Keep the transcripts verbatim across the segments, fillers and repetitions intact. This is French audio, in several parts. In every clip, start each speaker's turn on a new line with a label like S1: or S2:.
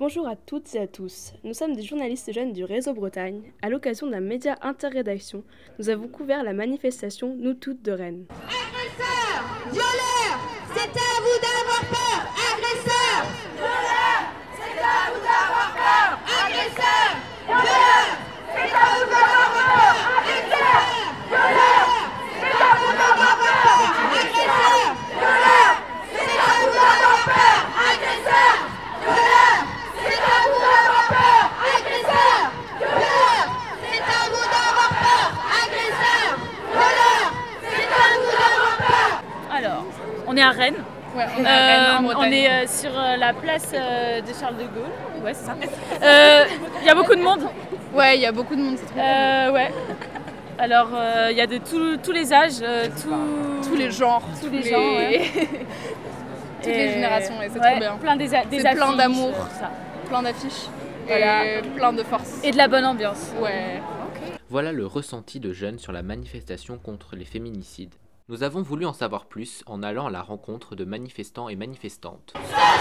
S1: Bonjour à toutes et à tous. Nous sommes des journalistes jeunes du Réseau Bretagne. À l'occasion d'un média interrédaction, nous avons couvert la manifestation Nous toutes de Rennes.
S2: Agresseurs, violeurs, c'est à vous d'avoir peur. Agresseurs, violeurs, c'est à vous d'avoir peur. Agresseurs, violeurs, c'est à vous d'avoir peur. Agresseurs, violeurs, c'est à vous d'avoir peur. Agresseurs, violeurs, c'est à vous d'avoir peur. Agresseurs, violeurs, c'est à vous d'avoir peur. Agresseurs, violeurs, c'est à vous d'avoir peur. Agresseurs, violeurs, c'est à vous d'avoir peur.
S3: Alors, on est à Rennes.
S4: Ouais, on est à Rennes, en
S3: Euh,
S4: Bretagne.
S3: on est euh, sur euh, la place euh, de Charles de Gaulle. Ouais, c'est ça. Euh, Il y a beaucoup de monde.
S4: Ouais, il y a beaucoup de monde, c'est trop cool.
S3: Euh, ouais. Alors, euh, il y a de tous- tous les âges, euh, tous
S4: Tous les genres,
S3: tous les gens, ouais.
S4: toutes les
S3: Et-
S4: générations, et c'est
S3: ouais,
S4: trop bien.
S3: Plein des, a- des
S4: C'est plein
S3: affiches,
S4: d'amour.
S3: euh, tout ça.
S4: Plein d'affiches
S3: Voilà.
S4: et plein de force.
S3: Et de la bonne ambiance.
S4: Ouais.
S5: Voilà le ressenti de jeunes sur la manifestation contre les féminicides. Nous avons voulu en savoir plus en allant à la rencontre de manifestants et manifestantes.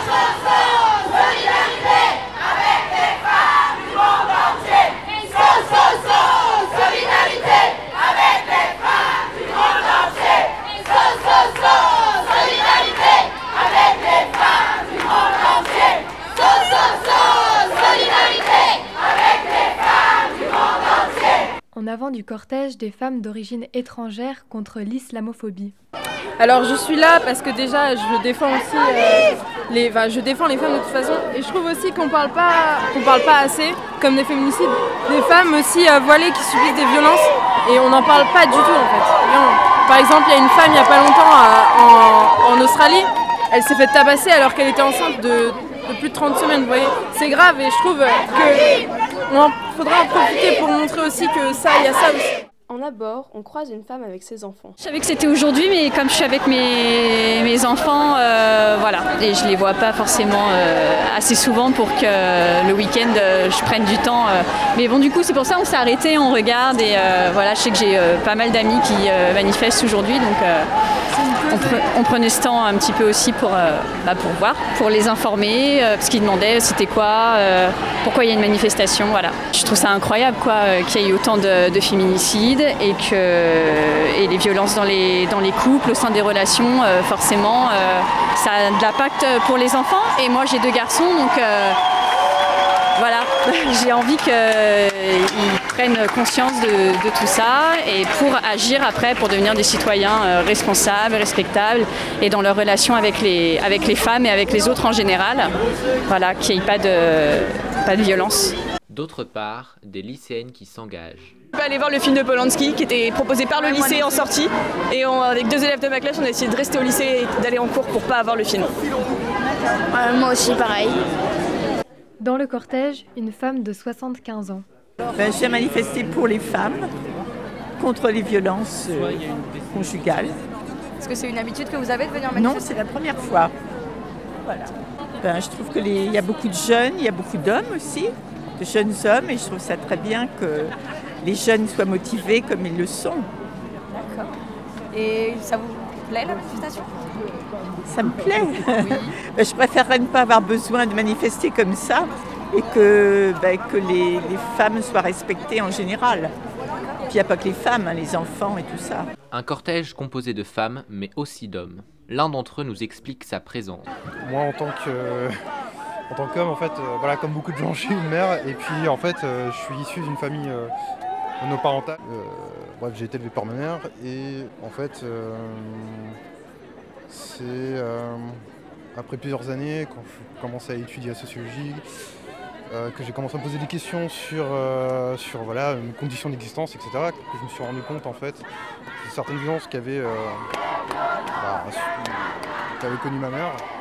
S6: En avant du cortège des femmes d'origine étrangère contre l'islamophobie.
S7: Alors je suis là parce que déjà je défends aussi euh, les, enfin, je défends les femmes de toute façon et je trouve aussi qu'on parle pas qu'on parle pas assez comme des féminicides, des femmes aussi euh, voilées qui subissent des violences et on n'en parle pas du tout en fait. Rien. Par exemple il y a une femme il y a pas longtemps à- en, en Australie, elle s'est fait tabasser alors qu'elle était enceinte de, de plus de trente semaines, vous voyez. C'est grave et je trouve que on en- faudra en profiter pour montrer aussi que ça, il y a ça aussi.
S1: En abord, on croise une femme avec ses enfants.
S8: Je savais que c'était aujourd'hui, mais comme je suis avec mes, mes enfants, euh, voilà. Et je les vois pas forcément euh, assez souvent pour que le week-end, euh, je prenne du temps. euh. Mais bon, du coup, c'est pour ça qu'on s'est arrêté, on regarde. Et euh, voilà, je sais que j'ai euh, pas mal d'amis qui euh, manifestent aujourd'hui. Donc, euh, on, pre- on prenait ce temps un petit peu aussi pour, euh, bah, pour voir, pour les informer, euh, parce qu'ils demandaient c'était quoi, euh, pourquoi il y a une manifestation. Voilà. Je trouve ça incroyable quoi, euh, qu'il y ait eu autant de, de féminicides. Et, que, et les violences dans les, dans les couples, au sein des relations, euh, forcément, euh, ça a de l'impact pour les enfants. Et moi, j'ai deux garçons, donc euh, voilà, j'ai envie qu'ils prennent conscience de, de tout ça et pour agir après, pour devenir des citoyens euh, responsables, respectables et dans leur relation avec les, avec les femmes et avec les autres en général, voilà, qu'il n'y ait pas de, pas de violence.
S5: D'autre part, des lycéennes qui s'engagent.
S9: On peut aller voir le film de Polanski qui était proposé par le lycée en sortie et on, avec deux élèves de ma classe on a essayé de rester au lycée et d'aller en cours pour pas avoir le film.
S10: Euh, moi aussi pareil.
S6: Dans le cortège, une femme de soixante-quinze ans.
S11: Ben, j'ai manifesté pour les femmes, contre les violences euh, conjugales.
S4: Est-ce que c'est une habitude que vous avez de venir
S11: Non, c'est la première fois. Voilà. Ben, je trouve qu'il y a beaucoup de jeunes, il y a beaucoup d'hommes aussi, de jeunes hommes, et je trouve ça très bien que les jeunes soient motivés comme ils le sont.
S4: D'accord. Et ça vous plaît la manifestation?
S11: Ça me plaît. Ben, je préférerais ne pas avoir besoin de manifester comme ça et que, ben, que les, les femmes soient respectées en général. Puis il n'y a pas que les femmes, hein, les enfants et tout ça.
S5: Un cortège composé de femmes, mais aussi d'hommes. L'un d'entre eux nous explique sa présence.
S12: Moi, en tant que, en tant qu'homme, en fait, euh, voilà, comme beaucoup de gens, je suis une mère, et puis en fait, euh, je suis issu d'une famille euh, monoparentale. Euh, bref, j'ai été élevé par ma mère, et en fait, euh, c'est euh, après plusieurs années, quand je commençais à étudier la sociologie, euh, que j'ai commencé à me poser des questions sur, euh, sur voilà, mes conditions d'existence, et cetera, que je me suis rendu compte, en fait, de certaines violences qu'avait, euh, bah, qu'avait connues ma mère.